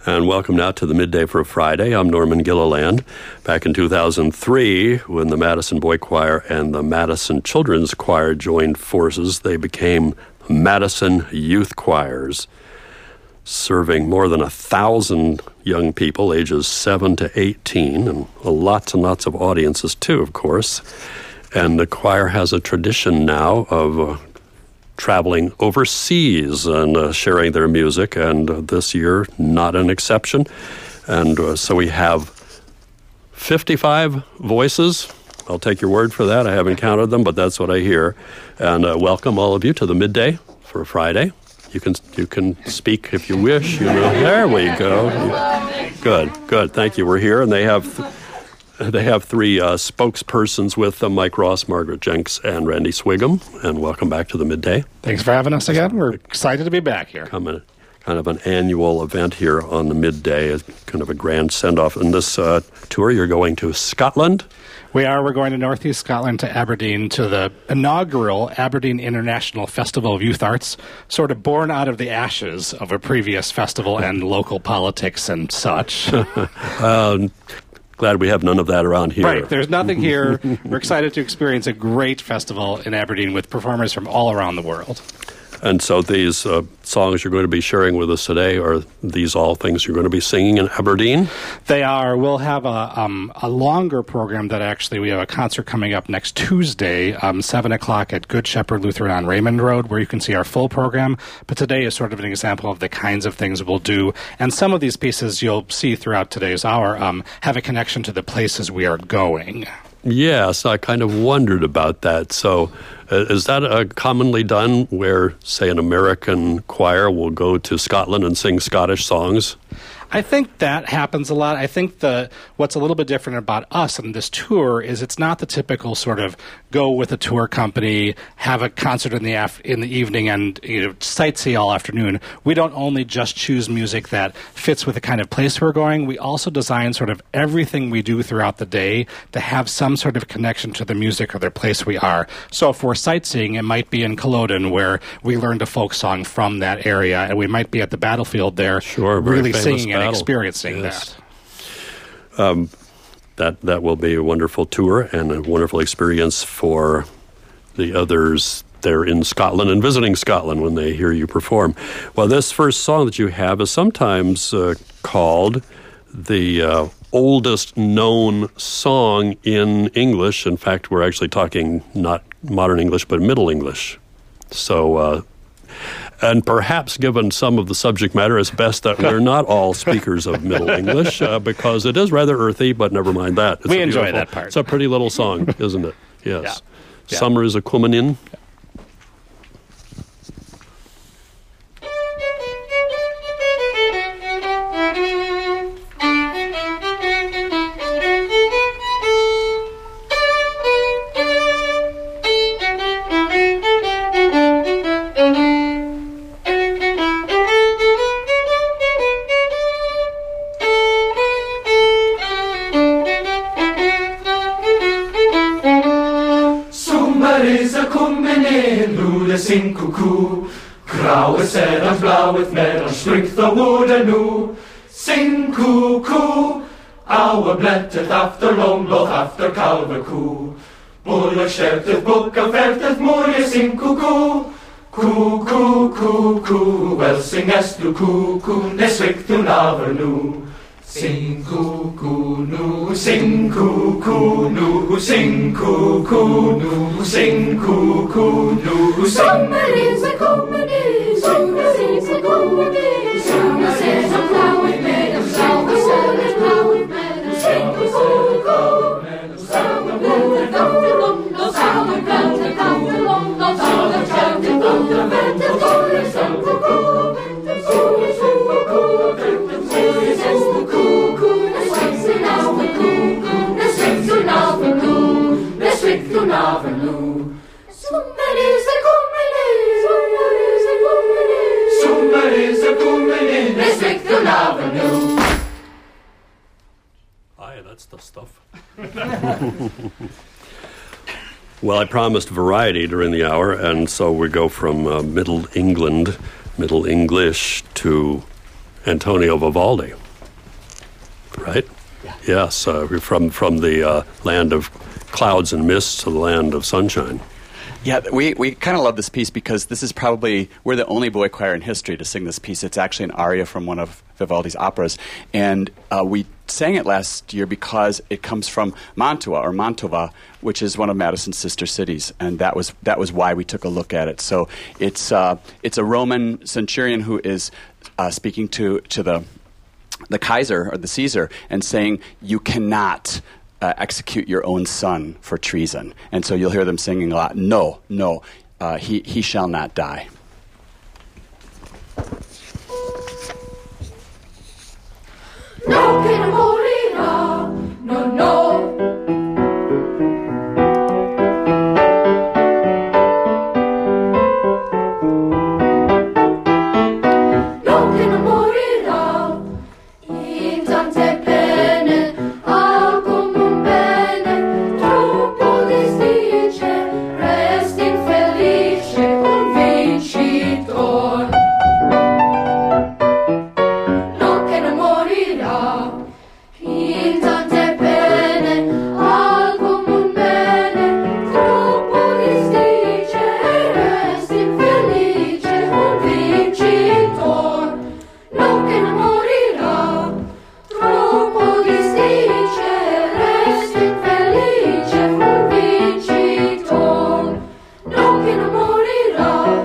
And welcome now to the Midday for Friday. I'm Norman Gilliland. Back in 2003, when the Madison Boy Choir and the Madison Children's Choir joined forces, they became Madison Youth Choirs, serving more than 1,000 young people ages 7 to 18, and lots of audiences too, of course. And the choir has a tradition now of traveling overseas and sharing their music, and this year, not an exception. And so we have 55 voices. I'll take your word for that. I haven't counted them, but that's what I hear. And welcome all of you to the Midday for Friday. You can speak if you wish. There we go. Good. Thank you. We're here, and they have three spokespersons with them, Mike Ross, Margaret Jenks, and Randy Swigum. And welcome back to the Midday. Thanks for having us again. We're excited to be back here. Kind of an annual event here on the Midday, kind of a grand send-off. In this tour, you're going to Scotland. We're going to Northeast Scotland, to Aberdeen, to the inaugural Aberdeen International Festival of Youth Arts, sort of born out of the ashes of a previous festival and local politics and such. Glad we have none of that around here. Right, there's nothing here. We're excited to experience a great festival in Aberdeen with performers from all around the world. And so these songs you're going to be sharing with us today, are these all things you're going to be singing in Aberdeen? They are. We'll have a longer program that we have a concert coming up next Tuesday, 7 o'clock at Good Shepherd Lutheran on Raymond Road, where you can see our full program. But today is sort of an example of the kinds of things we'll do. And some of these pieces you'll see throughout today's hour have a connection to the places we are going. Yes, I kind of wondered about that. So is that commonly done where, say, an American choir will go to Scotland and sing Scottish songs? I think that happens a lot. I think what's a little bit different about us and this tour is it's not the typical sort of go with a tour company, have a concert in the evening, and sightsee all afternoon. We don't only just choose music that fits with the kind of place we're going. We also design sort of everything we do throughout the day to have some sort of connection to the music or the place we are. So if we're sightseeing, it might be in Culloden, where we learned a folk song from that area, and we might be at the battlefield there, really singing and experiencing that. That will be a wonderful tour and a wonderful experience for the others there in Scotland and visiting Scotland when they hear you perform. Well, this first song that you have is sometimes called the oldest known song in English. In fact, we're actually talking not modern English, but Middle English. So and perhaps, given some of the subject matter, it's best that we're not all speakers of Middle English, because it is rather earthy, but never mind that. We enjoy that part. It's a pretty little song, isn't it? Yes. Yeah. Summer is a coming in. Sing cuckoo, grauwe serre, blauwe mer, springt the wood anew. Sing cuckoo, our blettet after långloth after kalvekoe. Bulle skjøtet, bukka feltet, morje sing cuckoo. Cuckoo, cuckoo, well singest du cuckoo, ne svikt du naver nu. Sing cuckoo nu, sing cuckoo nu, sing cuckoo nu, sing cuckoo nu. Summer is a comedy, summer is a comedy, summer says a flower made of flower, summer flower made of sing cuckoo, summer blood come along, no summer blood come along, no summer blood come along, and the sing cuckoo, Aye, that's the stuff. Well, I promised variety during the hour, and so we go from Middle England, Middle English, to Antonio Vivaldi, right? Yes, from the land of clouds and mists to the land of sunshine. Yeah, we kind of love this piece because this is probably, we're the only boy choir in history to sing this piece. It's actually an aria from one of Vivaldi's operas. And we sang it last year because it comes from Mantua, or Mantova, which is one of Madison's sister cities. And that was why we took a look at it. So it's a Roman centurion who is speaking to the Kaiser, or the Caesar, and saying, you cannot execute your own son for treason. And so you'll hear them singing a lot, no, he shall not die. No che non morirà, no, no. No che non morirà, in tante pene, al comune bene, troppo disdice, resti infelice, un vincitor. No che non morirà, in tante pene, al comune bene, troppo disdice, resti infelice, un vincitor. No che non morirà, troppo disdice, resti infelice, un vincitor. No che non morirà.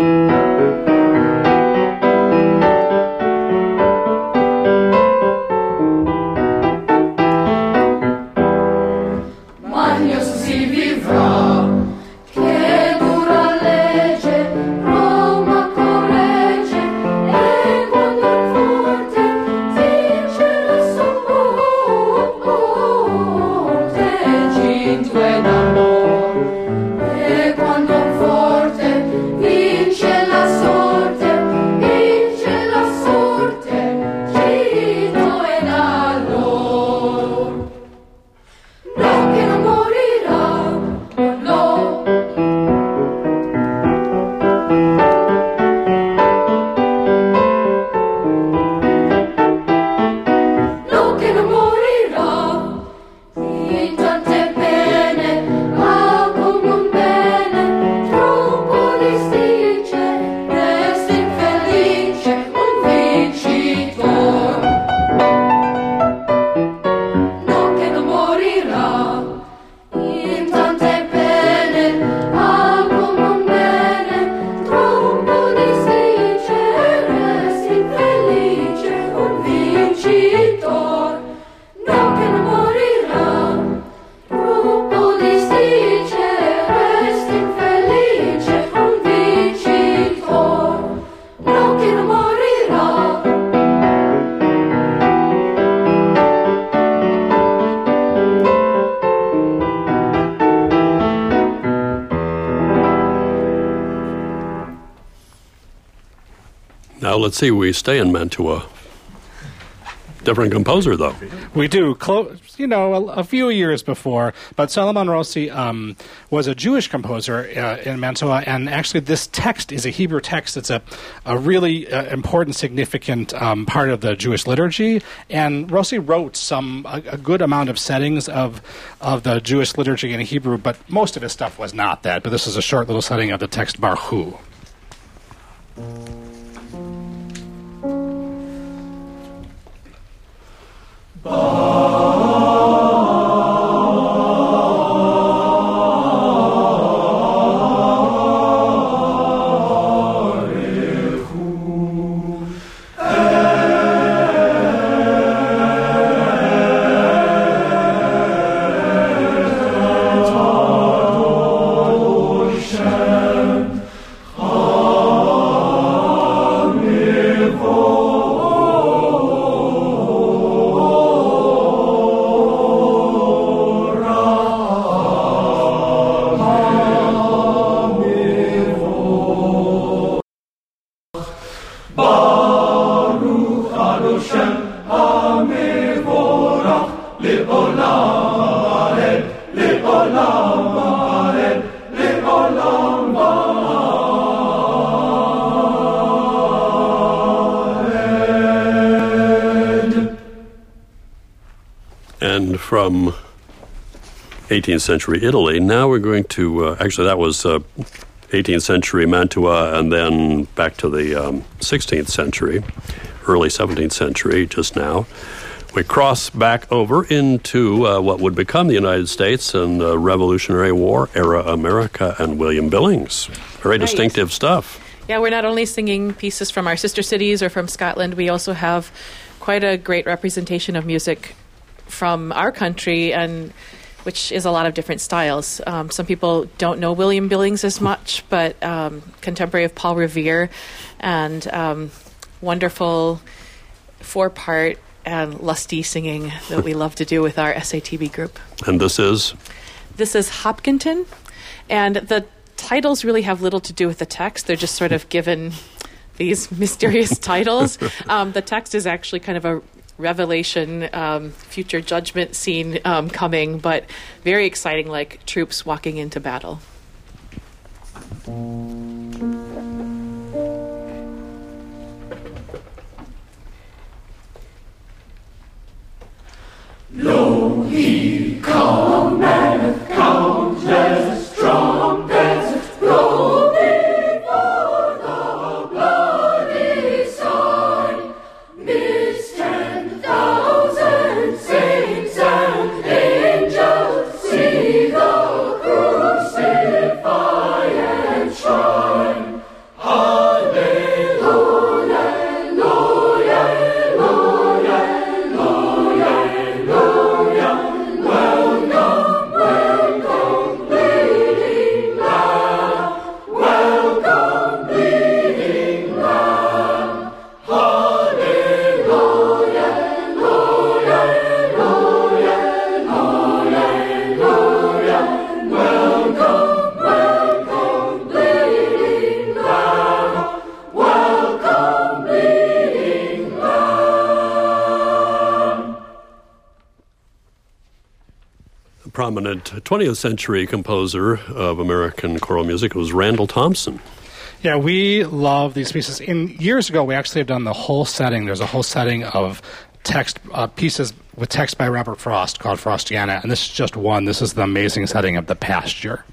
Magnos si vivrà, che dura legge, Roma corregge, e quando il forte vince la sorte, ginto ed amor. E quando il forte vince la sorte, ginto ed allor. No che non morirà, no. No che non morirà, in tante pene, al comune bene, troppo disdice, resti infelice, un vincitor. No che non morirà, in tante pene, al comune bene, troppo disdice, resti infelice, un vincitor. No che non morirà, troppo disdice, resti infelice, un vincitor. No che non morirà. Now let's see, we stay in Mantua. Different composer, though. We do, a few years before, but Solomon Rossi was a Jewish composer in Mantua, and actually this text is a Hebrew text. It's a really important, significant part of the Jewish liturgy, and Rossi wrote a good amount of settings of the Jewish liturgy in Hebrew, but most of his stuff was not that, but this is a short little setting of the text Baruch Hu. And from 18th century Italy, now we're going to, actually that was 18th century Mantua, and then back to the 16th century, early 17th century just now. We cross back over into what would become the United States and the Revolutionary War era America and William Billings. Very distinctive stuff. Yeah, we're not only singing pieces from our sister cities or from Scotland, we also have quite a great representation of music from our country, and which is a lot of different styles. Some people don't know William Billings as much, but contemporary of Paul Revere, and wonderful four-part and lusty singing that we love to do with our SATB group. And this is? This is Hopkinton, and the titles really have little to do with the text. They're just sort of given these mysterious titles. The text is actually kind of a revelation, future judgment scene coming, but very exciting, like troops walking into battle. Lo, he cometh, countless trumpets blow before the bloody sign. Midst 10,000 saints and angels see the crucified shine. Hallelujah, hallelujah, hallelujah. Welcome, welcome, bleeding Lamb. Welcome, bleeding Lamb. Hallelujah, hallelujah, hallelujah. Welcome, welcome, bleeding Lamb. Welcome, bleeding Lamb. A prominent 20th century composer of American choral music was Randall Thompson. Yeah, we love these pieces. Years ago, we actually have done the whole setting. There's a whole setting of text pieces with text by Robert Frost called Frostiana, and this is just one. This is the amazing setting of The Pasture.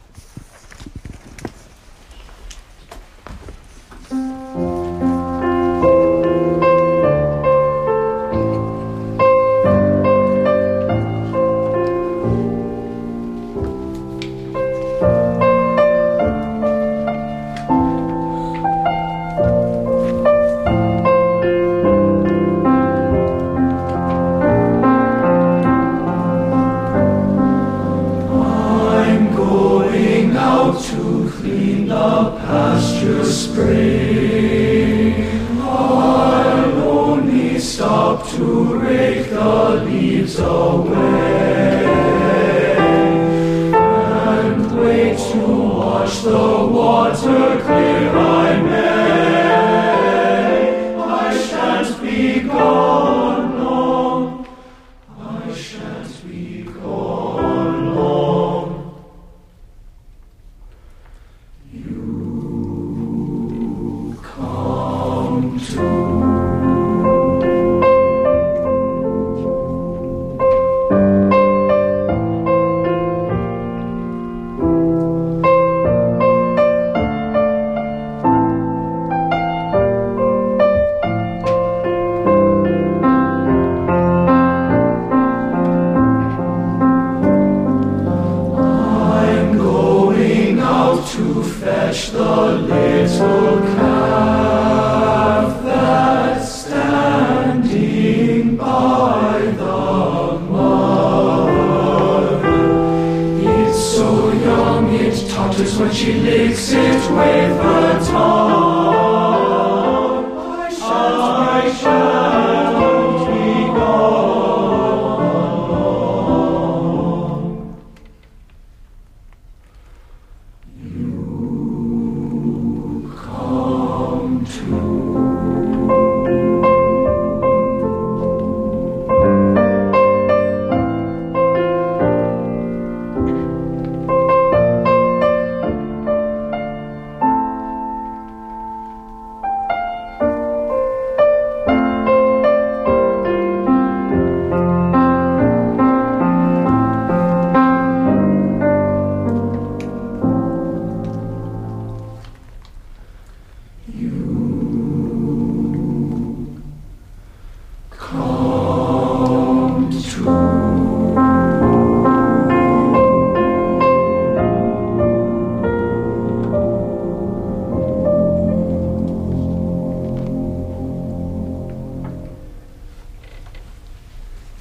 I'm going out to clean the pasture spring. I'll only stop to rake the leaves away and wait to watch the water clear. I may, I shan't be gone long. I shan't be gone long. You come to. I'm going out to fetch the little calf that's standing by the mother. It's so young it totters when she licks it with her tongue. I shan't be gone. You come to.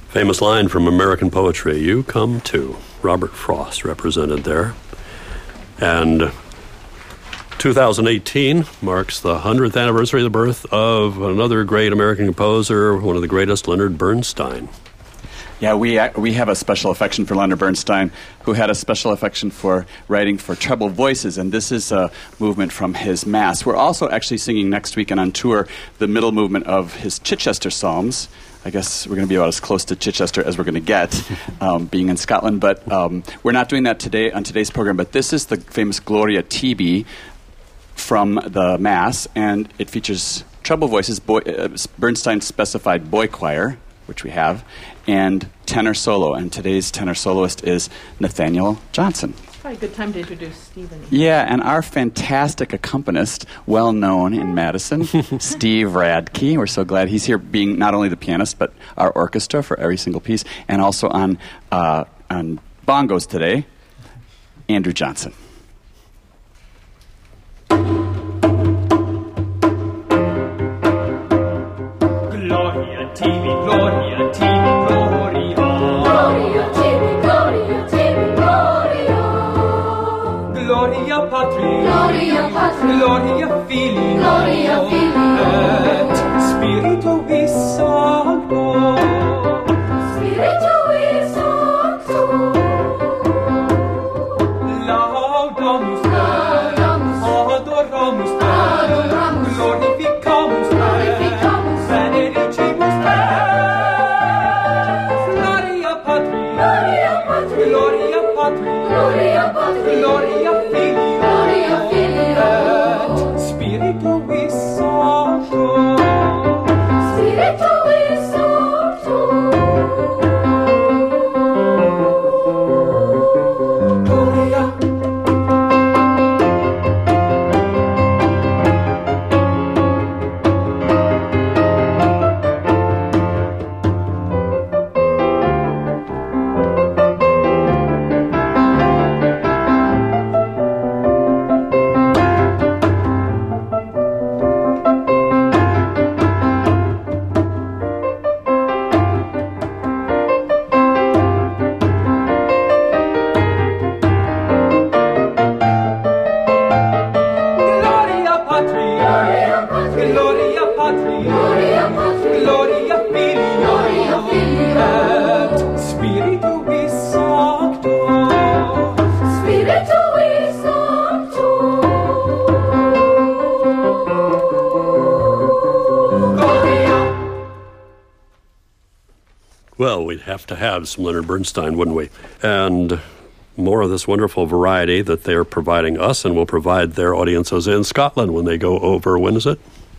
Famous line from American poetry, "You come too." Robert Frost represented there. And 2018 marks the 100th anniversary of the birth of another great American composer, one of the greatest, Leonard Bernstein. Yeah, we have a special affection for Leonard Bernstein, who had a special affection for writing for treble voices, and this is a movement from his Mass. We're also actually singing next week and on tour the middle movement of his Chichester Psalms. I guess we're going to be about as close to Chichester as we're going to get, being in Scotland. But we're not doing that today on today's program. But this is the famous Gloria Tibi from the Mass, and it features treble voices, Bernstein-specified boy choir, which we have, and tenor solo. And today's tenor soloist is Nathaniel Johnson. Probably a good time to introduce Stephen. Yeah, and our fantastic accompanist, well known in Madison, Steve Radke. We're so glad he's here, being not only the pianist, but our orchestra for every single piece, and also on bongos today, Andrew Johnson. Gloria tibi, Gloria tibi, Gloria. Gloria tibi, Gloria tibi, Gloria. Gloria patri, Gloria patri, Gloria filii, Gloria filii, et Spiritui Sancto. Spiritui Sancto. Laudamus Te, Laudamus, adoramus Te, adoramus, glorificamus Te, glorificamus, benedicimus Te. Gloria patri, Gloria patri, Gloria patri, Gloria patri, Gloria filii, Gloria filii, et Spiritui Sancto. Spiritui Sancto. Gloria. Gloria patri, Gloria patri, Gloria patri, Gloria patri, Gloria filii, Gloria filii, et Spiritui Sancto. Spiritui Sancto. Gloria. Well, we'd have to have some Leonard Bernstein, wouldn't we? And more of this wonderful variety that they're providing us and will provide their audiences in Scotland when they go over. When is it?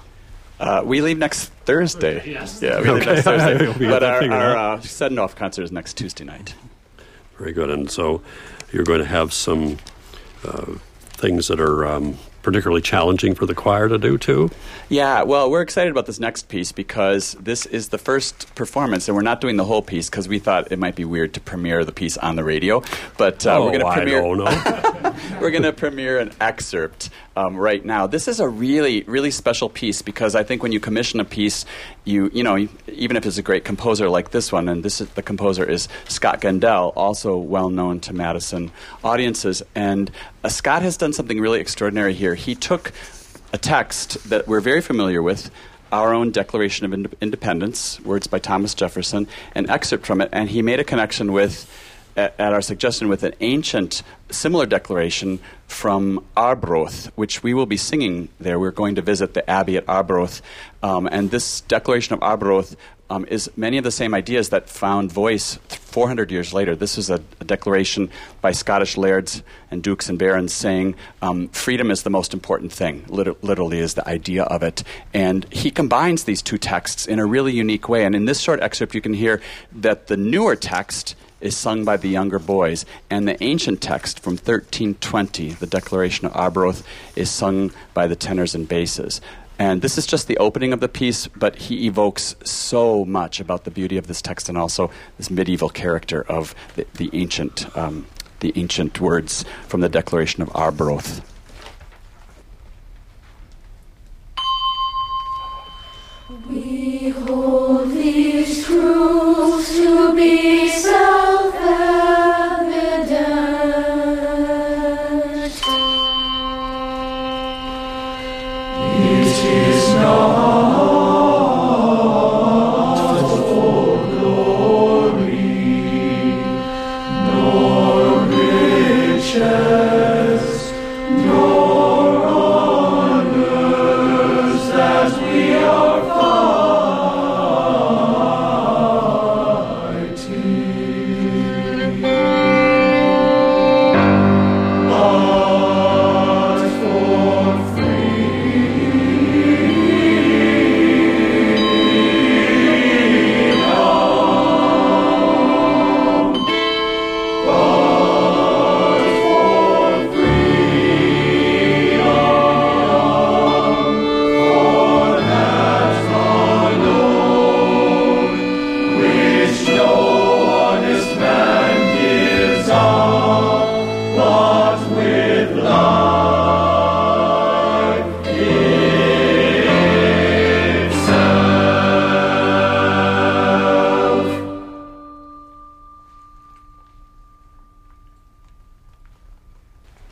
We leave next Thursday. Yes. Yeah, we leave next Okay. Thursday. We got But that figured out. our send-off concert is next Tuesday night. Very good. And so you're going to have some things that are particularly challenging for the choir to do, too? Yeah, well, we're excited about this next piece because this is the first performance, and we're not doing the whole piece because we thought it might be weird to premiere the piece on the radio. But we're going to premiere. I don't know. We're going to premiere an excerpt right now. This is a really, really special piece because I think when you commission a piece, you know, even if it's a great composer like this one, and the composer is Scott Gendel, also well known to Madison audiences, and Scott has done something really extraordinary here. He took a text that we're very familiar with, our own Declaration of Independence, words by Thomas Jefferson, an excerpt from it, and he made a connection with, at our suggestion, with an ancient similar declaration from Arbroath, which we will be singing there. We're going to visit the Abbey at Arbroath, and this Declaration of Arbroath is many of the same ideas that found voice 400 years later. This is a declaration by Scottish lairds and dukes and barons saying freedom is the most important thing, literally is the idea of it. And he combines these two texts in a really unique way. And in this short excerpt, you can hear that the newer text is sung by the younger boys, and the ancient text from 1320, the Declaration of Arbroath, is sung by the tenors and basses. And this is just the opening of the piece, but he evokes so much about the beauty of this text and also this medieval character of the ancient words from the Declaration of Arbroath. We hold these truths to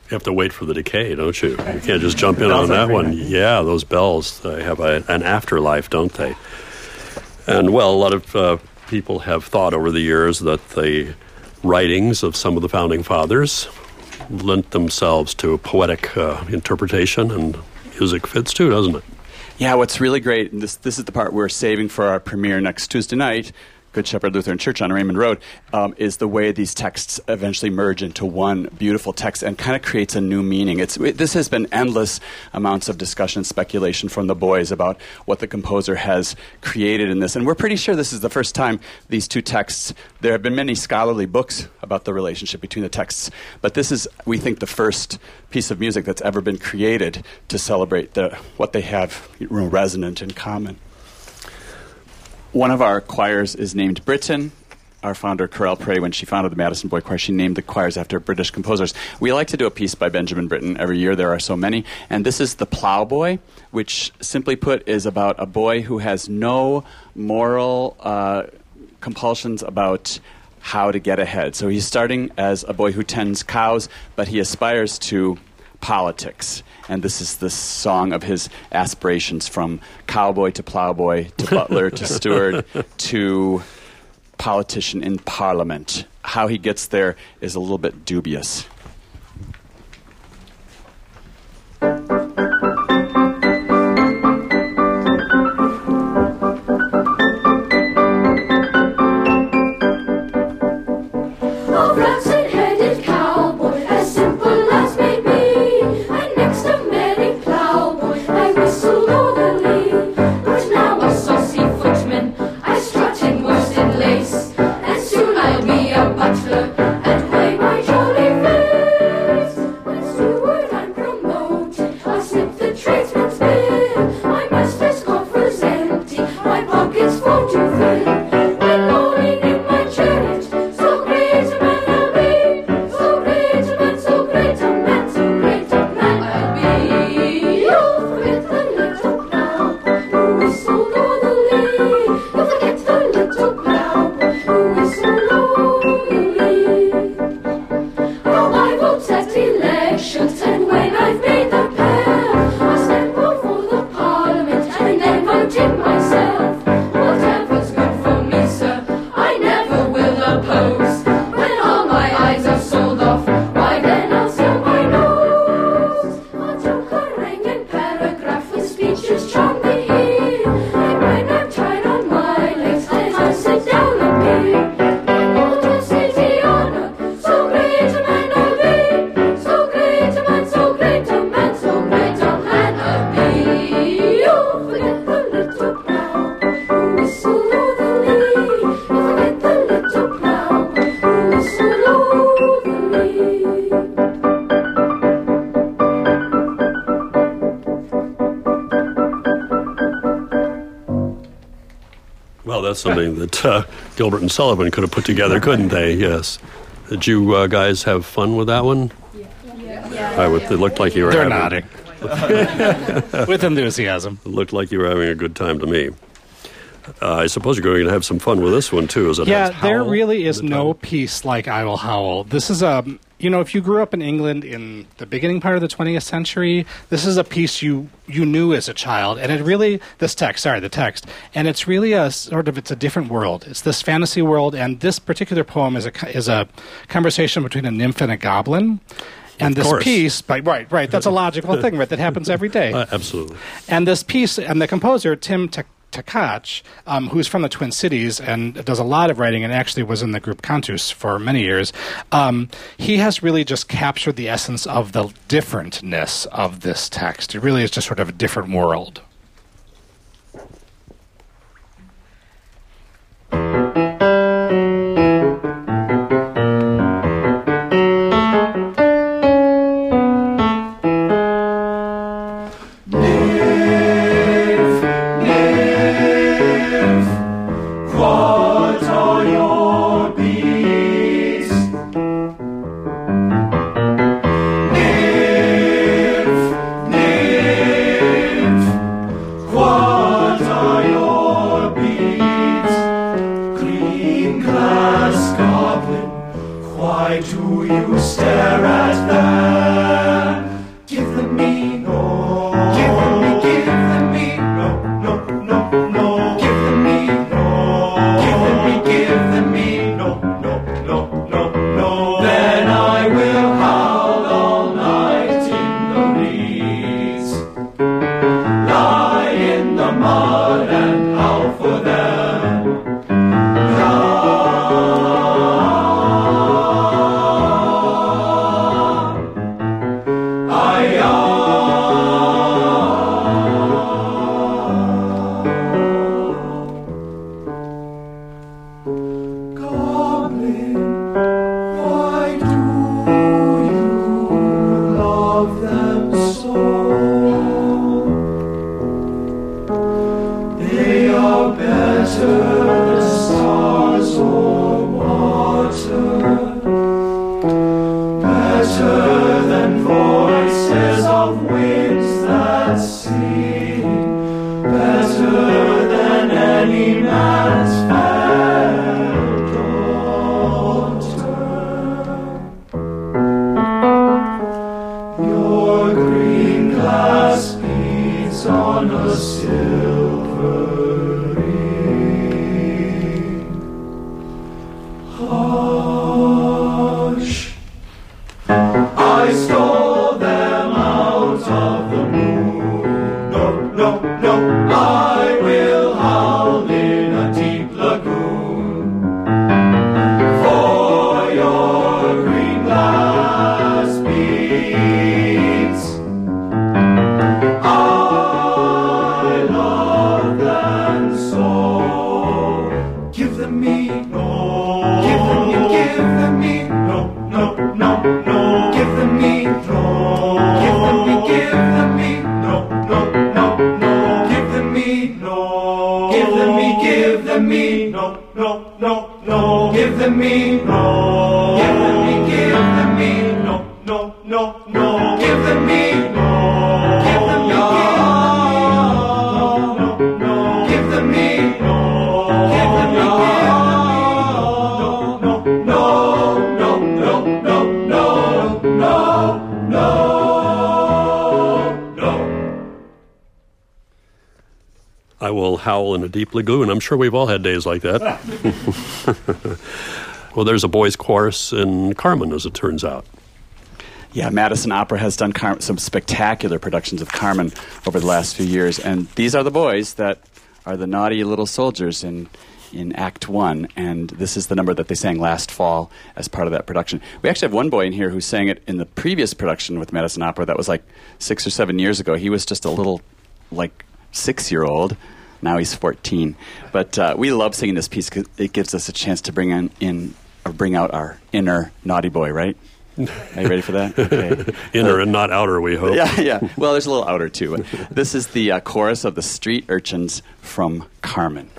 You have to wait for the decay, don't you? You can't just jump in on that one. Yeah, those bells have an afterlife, don't they? And, well, a lot of people have thought over the years that the writings of some of the Founding Fathers lent themselves to poetic interpretation, and music fits too, doesn't it? Yeah, what's really great, and this is the part we're saving for our premiere next Tuesday night, Good Shepherd Lutheran Church on Raymond Road, is the way these texts eventually merge into one beautiful text and kind of creates a new meaning. This has been endless amounts of discussion, speculation from the boys about what the composer has created in this. And we're pretty sure this is the first time these two texts, there have been many scholarly books about the relationship between the texts, but this is, we think, the first piece of music that's ever been created to celebrate what they have resonant in common. One of our choirs is named Britain. Our founder, Corel Prey, when she founded the Madison Boy Choir, she named the choirs after British composers. We like to do a piece by Benjamin Britten every year. There are so many. And this is The Plowboy, which, simply put, is about a boy who has no moral compulsions about how to get ahead. So he's starting as a boy who tends cows, but he aspires to politics. And this is the song of his aspirations, from cowboy to plowboy to butler to steward to politician in parliament. How he gets there is a little bit dubious. Well, that's something that Gilbert and Sullivan could have put together, couldn't they? Yes. Did you guys have fun with that one? Yeah. It looked like you were They're nodding. With enthusiasm. It looked like you were having a good time to me. I suppose you're going to have some fun with this one, too. There really is no piece like I Will Howl. This is if you grew up in England in the beginning part of the 20th century, this is a piece you knew as a child. And the text. And it's really it's a different world. It's this fantasy world. And this particular poem is a conversation between a nymph and a goblin. And this piece, right, that's a logical thing, right, that happens every day. Absolutely. And this piece, and the composer, Tim Takach, who's from the Twin Cities and does a lot of writing and actually was in the group Cantus for many years, he has really just captured the essence of the differentness of this text. It really is just sort of a different world. Why do you stare at that? Goblin, why do you love them so? They are better than stars or water, better than voices of winds that sing, better than any man's fair daughter. Your green glass beads on a silver ring. Hush, I stole them out of the moon. No, no, no, I will howl in a deep lagoon for your green glass beads. I love them so. Give them me, no. Give them me, no, no, no, no. Give them me, no. Give them me, no, no, no, no. Give them me, no. Give them me, no, no, no, no. Give them me, no. Give them me, no, no, no, no. Give them me, no. Give them me, no, no, no. Give them me, no. Give them me, no, no, no, no, no, no, no, no, no. I will howl in a deep lagoon. I'm sure we've all had days like that. Well, there's a boys' chorus in Carmen, as it turns out. Yeah, Madison Opera has done some spectacular productions of Carmen over the last few years, and these are the boys that are the naughty little soldiers in Act 1, and this is the number that they sang last fall as part of that production. We actually have one boy in here who sang it in the previous production with Madison Opera that was like 6 or 7 years ago. He was just a little, 6-year-old. Now he's 14. But we love singing this piece because it gives us a chance to bring out our inner naughty boy, right? Are you ready for that? Okay. Inner and not outer, we hope. Yeah. Well, there's a little outer, too. This is the chorus of the Street Urchins from Carmen.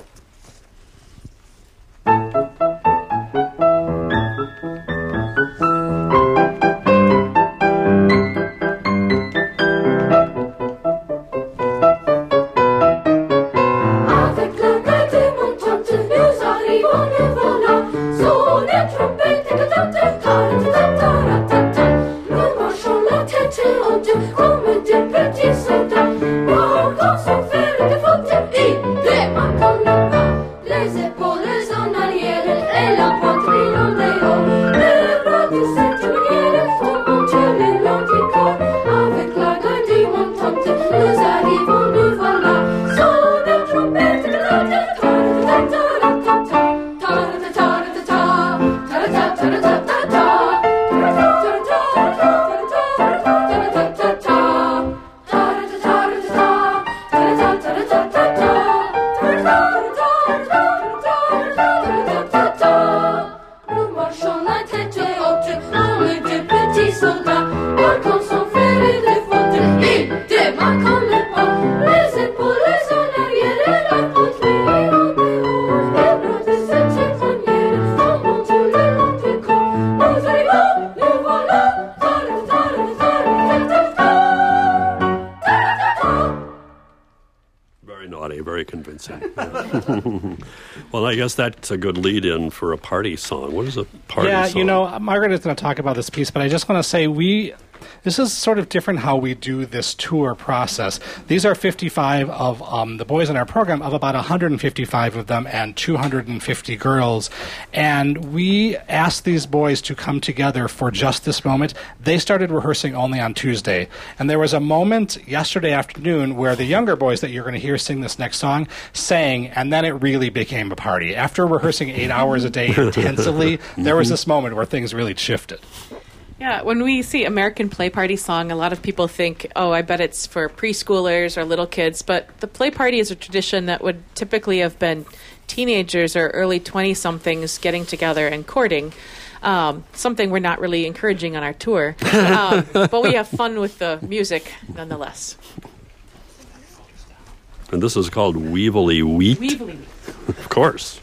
Avec la gaieté montante, nous arrivons, nous voilà. Sous les trompettes que ta-ta-ta-ta-ta-ta-ta-ta. Nous marchons la tête haute comme des petits soldats. Nos corps sont faits de fautes et des mains comme le pas. Les épaules en arrière et la poitrine en dehors. Les bras de cette manière tombent sur les longs du corps. Avec la gaieté montante, nous arrivons, nous voilà. Sous les trompettes que ta-ta-ta-ta-ta-ta-ta. Nous marchons la tête haute comme des petits soldats. Nos corps sont faits de fautes et des mains comme le pas. Les épaules en arrière et la poitrine en dehors. Les bras de cette manière tombent sur le long du corps. Nous arrivons, nous voilà. Very naughty, very convincing. Well, I guess that's a good lead-in for a party song. What is a party song? Margaret is going to talk about this piece, but I just want to say this is sort of different how we do this tour process. These are 55 of the boys in our program, of about 155 of them and 250 girls. And we asked these boys to come together for just this moment. They started rehearsing only on Tuesday. And there was a moment yesterday afternoon where the younger boys that you're going to hear sing this next song sang, and then it really became a party. After rehearsing 8 hours a day intensively, there was this moment where things really shifted. Yeah, when we see American Play Party song, a lot of people think, oh, I bet it's for preschoolers or little kids. But the play party is a tradition that would typically have been teenagers or early 20-somethings getting together and courting. Something we're not really encouraging on our tour. But we have fun with the music nonetheless. And this is called Weevily Wheat. Weevily Wheat. Of course.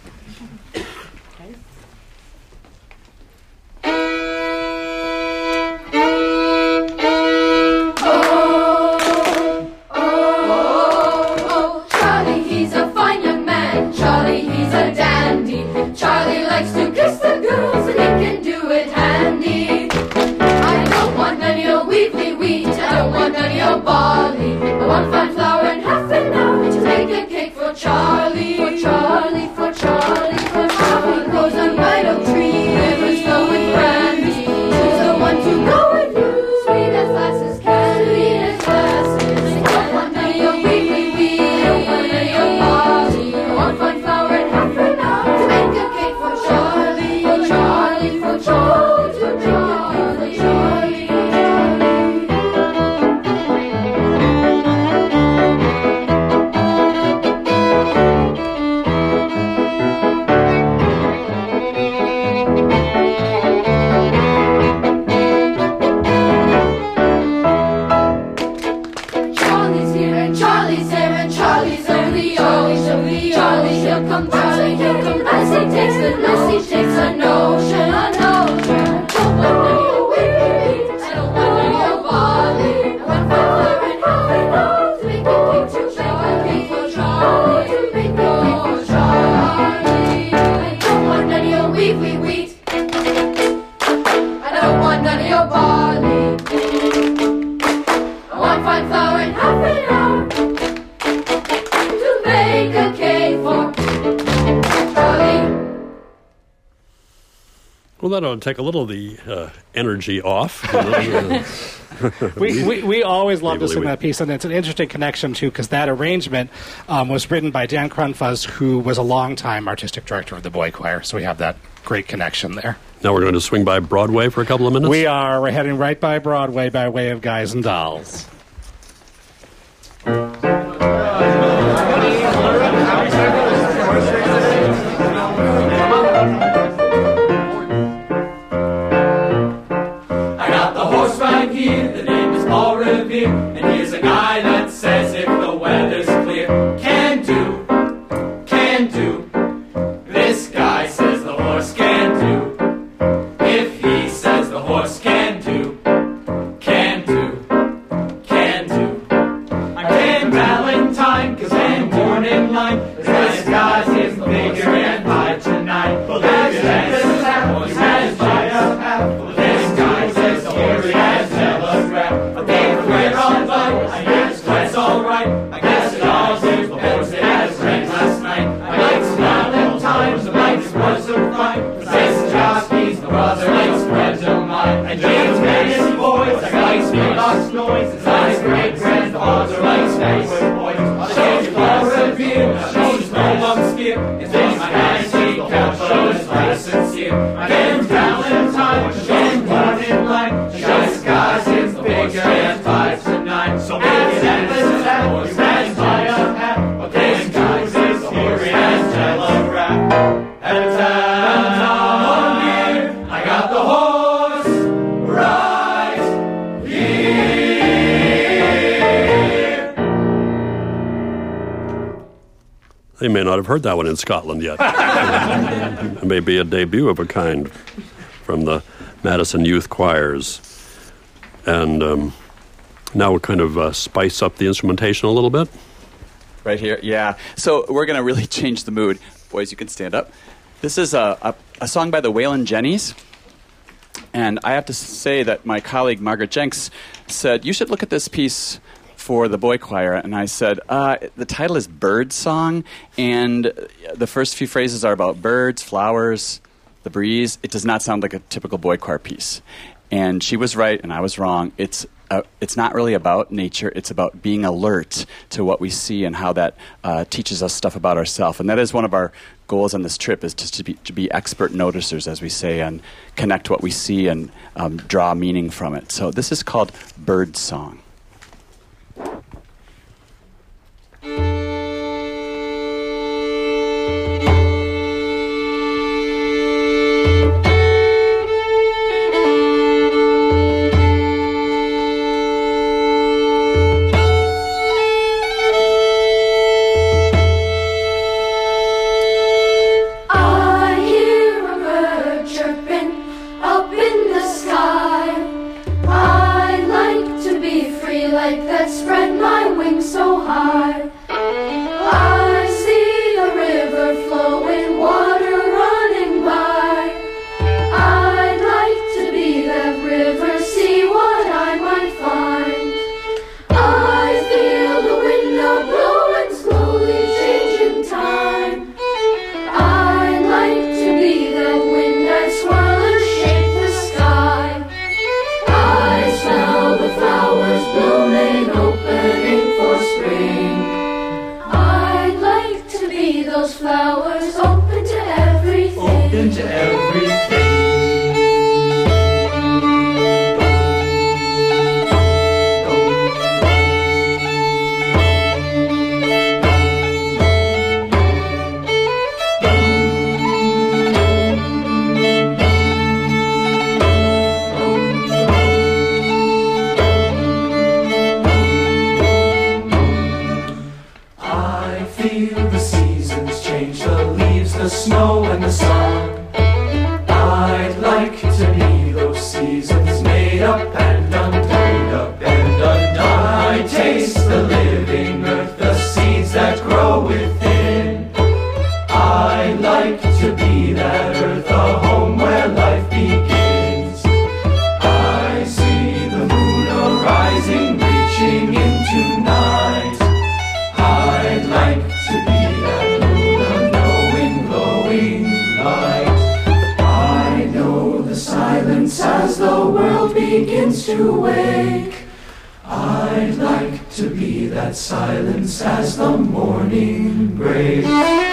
Charlie, he's a fine young man. Charlie, he's a dandy. Charlie likes to kiss the girls and he can do it handy. I don't want none of your weevily wheat. I don't want none of your barley. I want fine flour and half an hour to make a cake for Charlie. For Charlie, for Charlie, for Charlie. Grows on white oak tree. Rivers flow with brandy. Choose the one to go with you. Sweet as glasses can. Sweet as glasses. I don't want none of your weevily wheat. I don't want none of your barley. I want fine flour and half an hour to make a cake for Charlie. For Charlie, for Charlie, for Charlie, for Charlie. Charlie's here and Charlie's there and Charlie's only Charlie, Charlie, he'll come, Charlie, he'll come. As he takes a notion, a notion. I don't want none of your wheat, I don't want none of your barley. I want flour and half an hour to make a cake for Charlie, to make a cake for Charlie. I don't want none of your wheat. I don't want none of your barley. I want fine flour and half an hour to make a cake for Charlie. Well, that'll take a little of the energy off. We always love to Weevily sing Wheat. that piece, and it's an interesting connection, too, because that arrangement was written by Dan Krunfuzz, who was a longtime artistic director of the Boy Choir, so we have that great connection there. Now we're going to swing by Broadway for a couple of minutes. We're heading right by Broadway by way of Guys and Dolls. I got the horse right here, the name is Paul Revere, and here's a guy that says if the weather's clear, can do, can do. This guy says the horse can do. If he says the horse can do, can do, can do. I'm Ken Valentine, 'cause I'm born in line. This guy's his bigger and by tonight. Well, that's the horse has by a half. This guy says the horse has telegraph. But they wear on by, I guess that's alright. I guess it all says the horse has rained last night. I likes Valentine's, the lights was a fight. This jockey's the brother, makes friends of mine. And James Madison boys, I likes Maylock's noise. His nice great grandfather likes neighborhood boys. Shows Paul Revere, shows no lumps here. It's this fancy couch, shows nice sincere. Ken Valentine, shows born in line. Shows guys is the bigger and 5 to 9. So make it at horse has by a hat. But this guy says the horse has telegraph. At a town here, I got the horse right here. They may not have heard that one in Scotland yet. It may be a debut of a kind from the Madison Youth Choirs. And now we'll kind of spice up the instrumentation a little bit. Right here, yeah. So we're going to really change the mood. Boys, you can stand up. This is a song by the Waylon Jennys. And I have to say that my colleague Margaret Jenks said, you should look at this piece for the boy choir. And I said, the title is Bird Song. And the first few phrases are about birds, flowers, the breeze. It does not sound like a typical boy choir piece. And she was right, and I was wrong. It's not really about nature. It's about being alert to what we see and how that teaches us stuff about ourselves. And that is one of our goals on this trip, is just to be expert noticers, as we say, and connect what we see and draw meaning from it. So this is called Bird Song. into everything. The snow and the sun. I'd like to be those seasons made up and undone, made up and undone. I taste the living earth, the seeds that grow within. I'd like to be that earth, a home where life begins. I see the moon arising, reaching into night. I'd like to be that light. I know the silence as the world begins to wake. I'd like to be that silence as the morning breaks.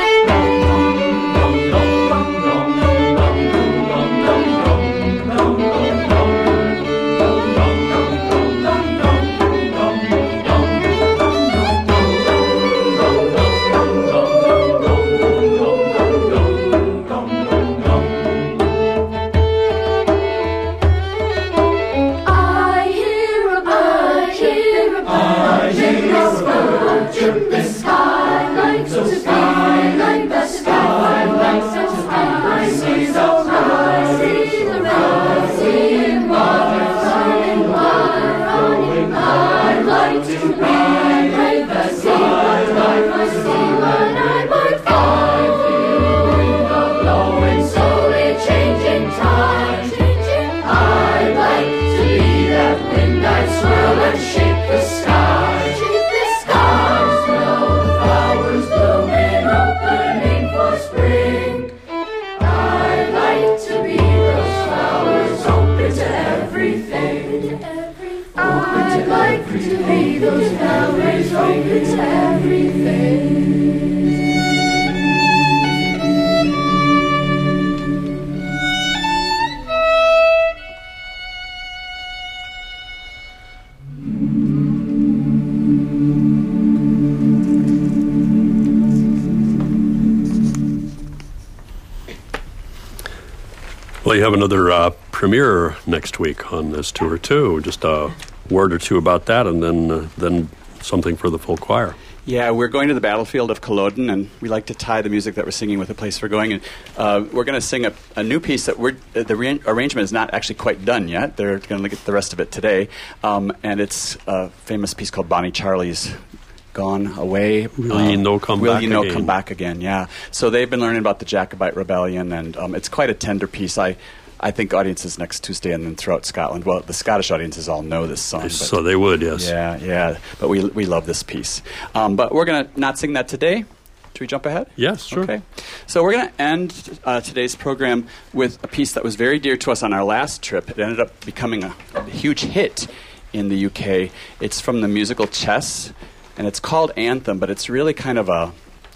Well, you have another premiere next week on this tour, too. Just a word or two about that, and then something for the full choir. Yeah, we're going to the battlefield of Culloden, and we like to tie the music that we're singing with the place we're going. And we're going to sing a new piece that the arrangement is not actually quite done yet. They're going to look at the rest of it today. And it's a famous piece called Bonnie Charlie's Gone Away. Will Ye No Come Will Back Ye No Again? Come Back Again, yeah. So they've been learning about the Jacobite Rebellion, and it's quite a tender piece. I think audiences next Tuesday and then throughout Scotland, well, the Scottish audiences all know this song. So they would, yes. Yeah. But we love this piece. But we're going to not sing that today. Should we jump ahead? Yes, sure. Okay. So we're going to end today's program with a piece that was very dear to us on our last trip. It ended up becoming a huge hit in the UK. It's from the musical Chess, and it's called Anthem, but it's really kind of a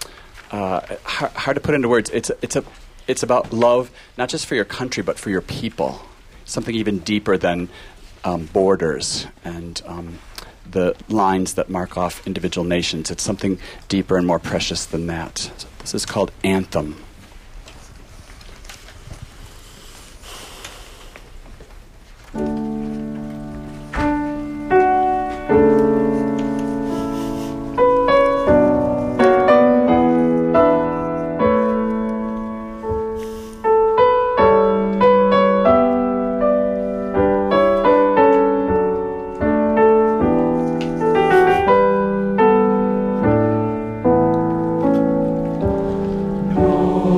hard to put into words. It's about love, not just for your country, but for your people. Something even deeper than borders and the lines that mark off individual nations. It's something deeper and more precious than that. So this is called Anthem. No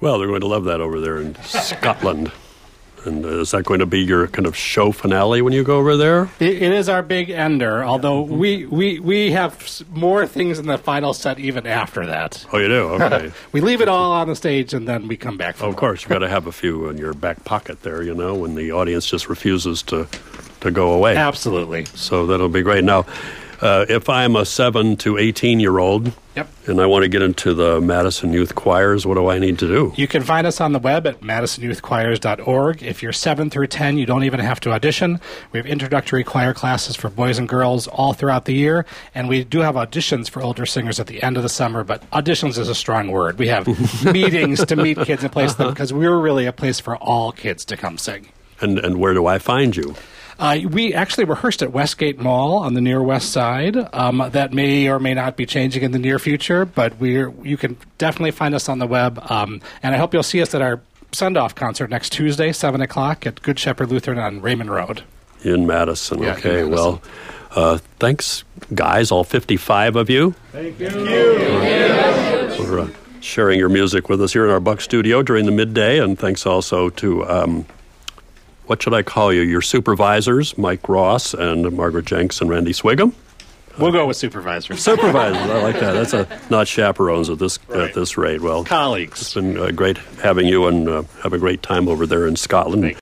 Well, they're going to love that over there in Scotland. And is that going to be your kind of show finale when you go over there? It is our big ender, although we have more things in the final set even after that. Oh, you do? Okay. We leave it all on the stage and then we come back. Of course, you've got to have a few in your back pocket there, when the audience just refuses to go away. Absolutely. So that'll be great. Now, if I'm a 7 to 18-year-old, Yep. and I want to get into the Madison Youth Choirs, what do I need to do? You can find us on the web at madisonyouthchoirs.org. If you're 7 through 10, you don't even have to audition. We have introductory choir classes for boys and girls all throughout the year, and we do have auditions for older singers at the end of the summer, but auditions is a strong word. We have meetings to meet kids and place them, because we're really a place for all kids to come sing. And where do I find you? We actually rehearsed at Westgate Mall on the near west side. That may or may not be changing in the near future, but you can definitely find us on the web. And I hope you'll see us at our send-off concert next Tuesday, 7 o'clock at Good Shepherd Lutheran on Raymond Road. In Madison. Yeah, okay, in Madison. Well, thanks, guys, all 55 of you. Thank you. For sharing your music with us here in our Buck studio during the midday. And thanks also to... what should I call you? Your supervisors, Mike Ross and Margaret Jenks and Randy Swigum. We'll go with supervisors. Supervisors, I like that. That's not chaperones at this rate. Well, Colleagues. it's been great having you, and have a great time over there in Scotland.